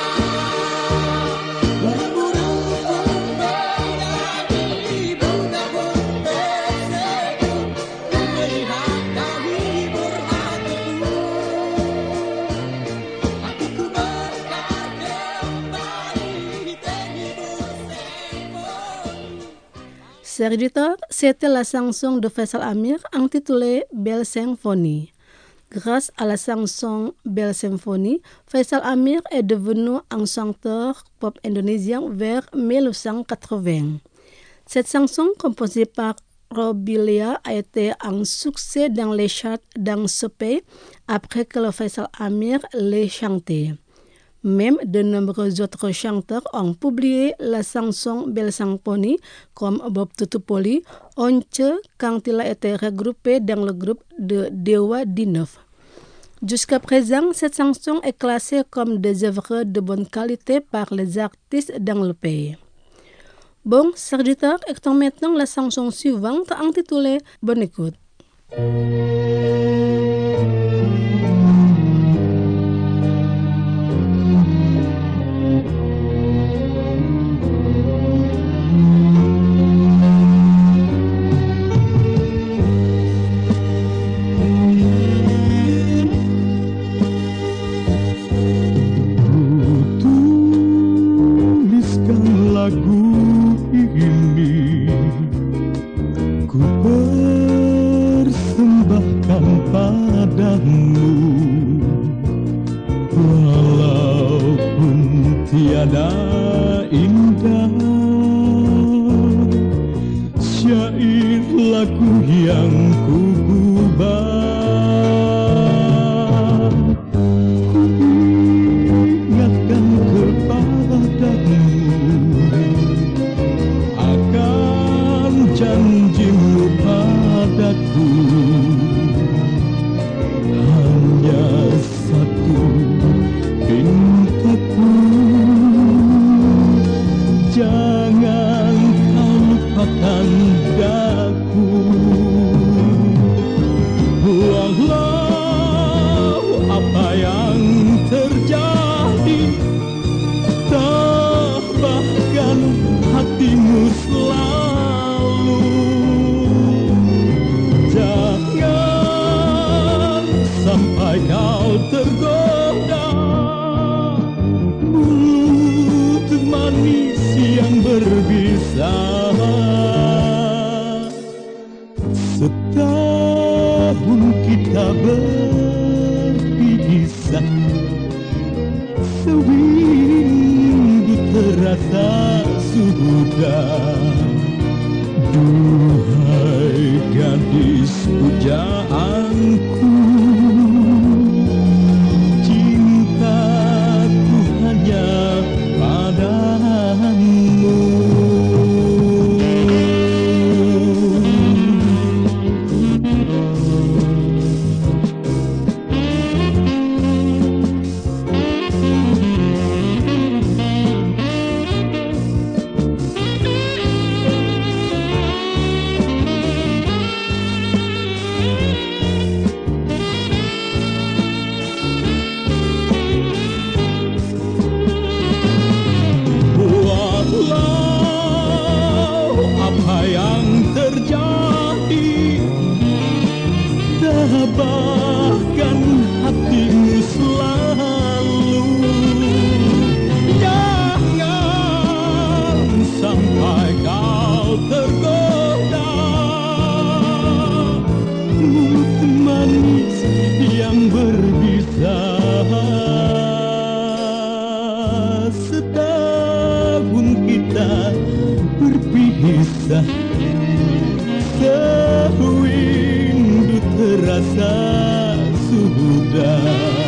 Burung-burung pun bernyanyi, bunga pun tersenyum, melihat kau hibur hatiku. Hatiku mekar kembali, terhibur simfoni. Chers auditeurs, c'était la chanson de Faisal Amir intitulée Belle Symphonie. Grâce à la chanson Belle Symphonie, Faisal Amir est devenu un chanteur pop indonésien vers 1980. Cette chanson, composée par Robilia, a été un succès dans les charts dans ce pays après que le Faisal Amir l'ait chanté. Même de nombreux autres chanteurs ont publié la chanson Belle Symphonie, comme Bob Tutupoli, Once, quand il a été regroupé dans le groupe de Dewa Dinov. Jusqu'à présent, cette chanson est classée comme des œuvres de bonne qualité par les artistes dans le pays. Bon, chers auditeurs, écoutons maintenant la chanson suivante intitulée Bonne écoute. Tuliskan lagu ini, ku persembahkan padamu, walaupun tiada indah syair lagu yang ku ubah. Ku ingatkan kepadamu akan janjimu padaku, hanya satu pintaku, jangan kau lupakan daku. Walau apa yang terjadi, tabahkan hatimu selalu, jangan sampai kau tergoda berpisah. Sewindu terasa sudah. Duhai gadis pujaanku, cintaku hanya padamu. Bahkan hatimu selalu, jangan sampai kau tergoda. Mulut manis yang berbisa, setahun kita berpisah. Sewindu terasa sudah.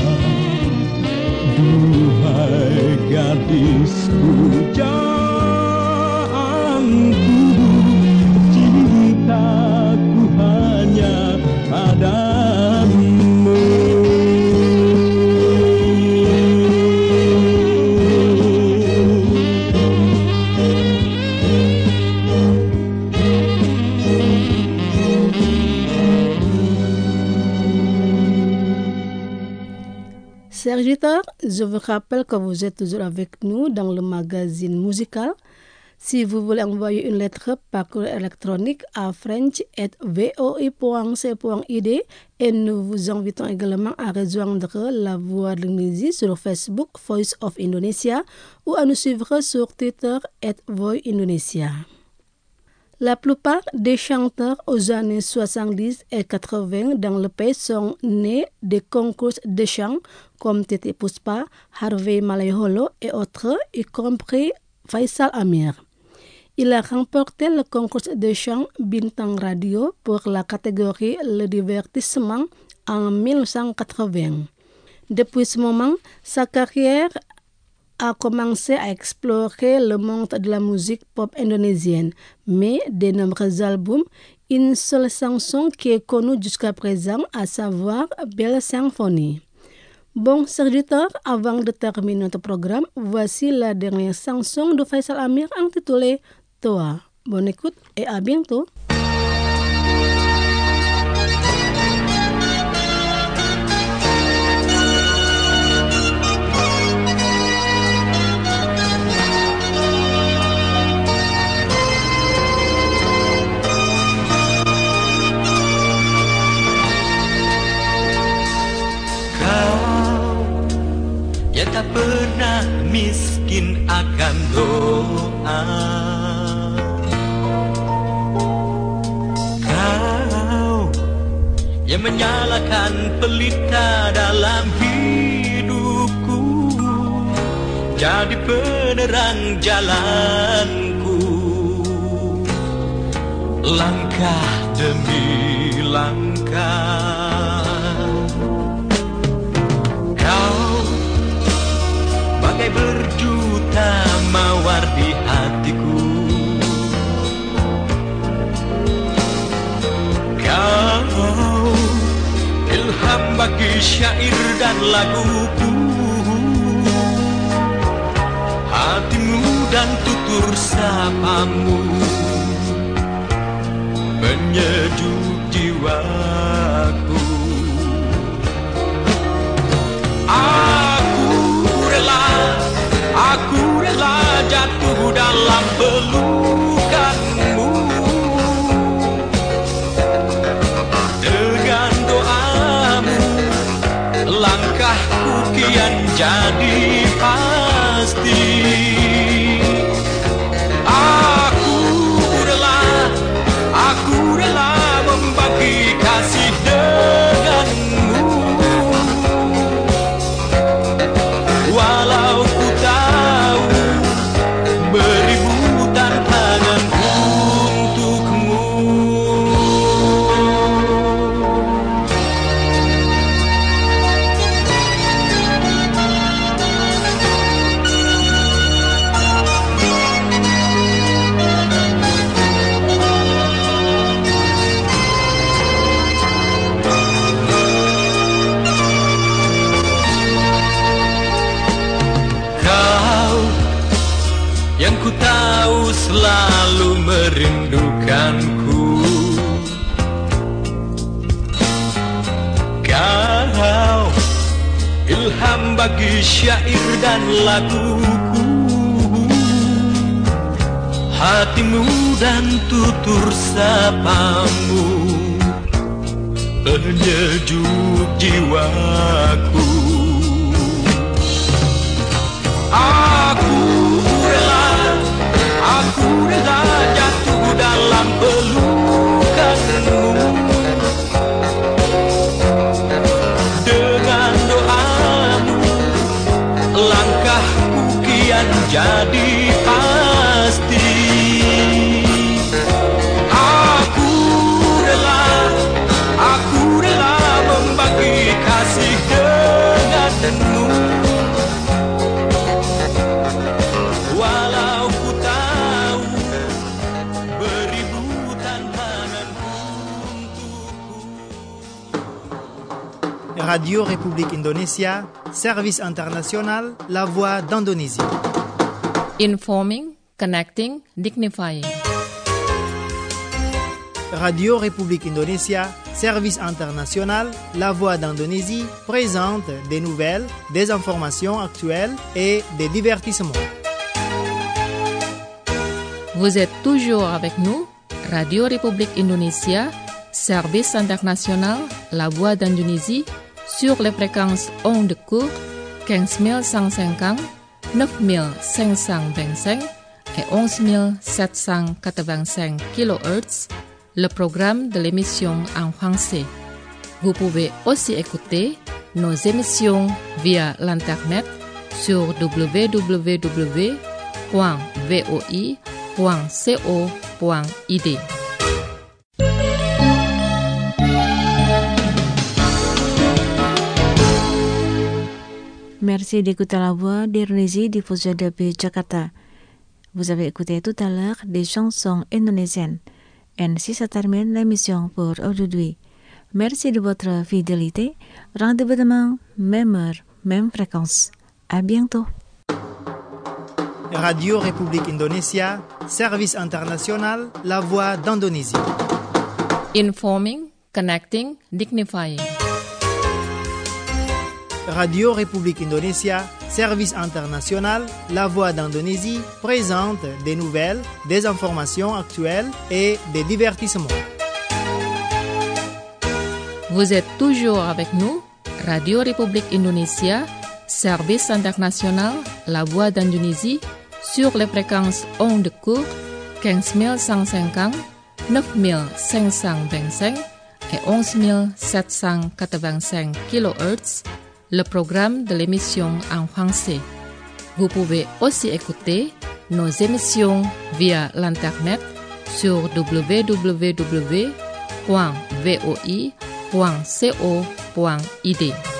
Duhai gadis pujaanku, cintaku hanya padamu. Chers auditeurs, je vous rappelle que vous êtes toujours avec nous dans le magazine musical. Si vous voulez envoyer une lettre par courrier électronique à french@voi.c.id, et nous vous invitons également à rejoindre La Voix de l'Indonésie sur Facebook, Voice of Indonesia, ou à nous suivre sur Twitter @voindonesia. La plupart des chanteurs aux années 70 et 80 dans le pays sont nés des concours de chant comme Titi Puspa, Harvey Malaiholo et autres, y compris Faisal Amir. Il a remporté le concours de chant Bintang Radio pour la catégorie Le Divertissement en 1980. Depuis ce moment, sa carrière a commencé à explorer le monde de la musique pop indonésienne, mais de nombreux albums, une seule chanson qui est connue jusqu'à présent, à savoir Belle Symphonie. Bon, chers auditeurs, avant de terminer notre programme, voici la dernière chanson de Faisal Amir intitulée Toa. Bonne écoute et à bientôt. Tak pernah miskin akan doa, kau yang menyalakan pelita dalam hidupku, jadi penerang jalanku, langkah demi langkah. Bagai berjuta mawar di hatiku, kau ilham bagi syair dan laguku, hatimu dan tutur sapamu menyejuk jiwaku. Aku rela jatuh dalam pelukanmu, dengan doamu langkahku kian jadi pasti. Aku rela membagi kasih denganmu, membagi syair dan laguku, hatimu dan tutur sapamu penyejuk jiwaku. Aku rela jatuh dalam pelukanmu, dengan doamu langkahku kian jadi pasti. Aku rela membagi kasih denganmu, walau ku tahu beribu tantangan untukku. Radio République Indonésia, Service International, La Voix d'Indonésie. Informing, connecting, dignifying. Radio République Indonésia, Service International, La Voix d'Indonésie présente des nouvelles, des informations actuelles et des divertissements. Vous êtes toujours avec nous, Radio République Indonésia, Service International, La Voix d'Indonésie, sur les fréquences ondes courtes 15150, 9525 et 11785 kHz, le programme de l'émission en français. Vous pouvez aussi écouter nos émissions via l'internet sur www.voi.co.id. Merci d'écouter la voix d'Indonésie diffusée depuis Jakarta. Vous avez écouté tout à l'heure des chansons indonésiennes. Ainsi se termine l'émission pour aujourd'hui. Merci de votre fidélité. Rendez-vous demain, même heure, même fréquence. À bientôt. Radio République Indonésia, Service International, La Voix d'Indonésie. Informing, connecting, dignifying. Radio République Indonésia, Service International, La Voix d'Indonésie présente des nouvelles, des informations actuelles et des divertissements. Vous êtes toujours avec nous, Radio République Indonésia, Service International, La Voix d'Indonésie, sur les fréquences ondes courtes 15150, 9525 et 11785 kHz, le programme de l'émission en français. Vous pouvez aussi écouter nos émissions via l'internet sur www.voi.co.id.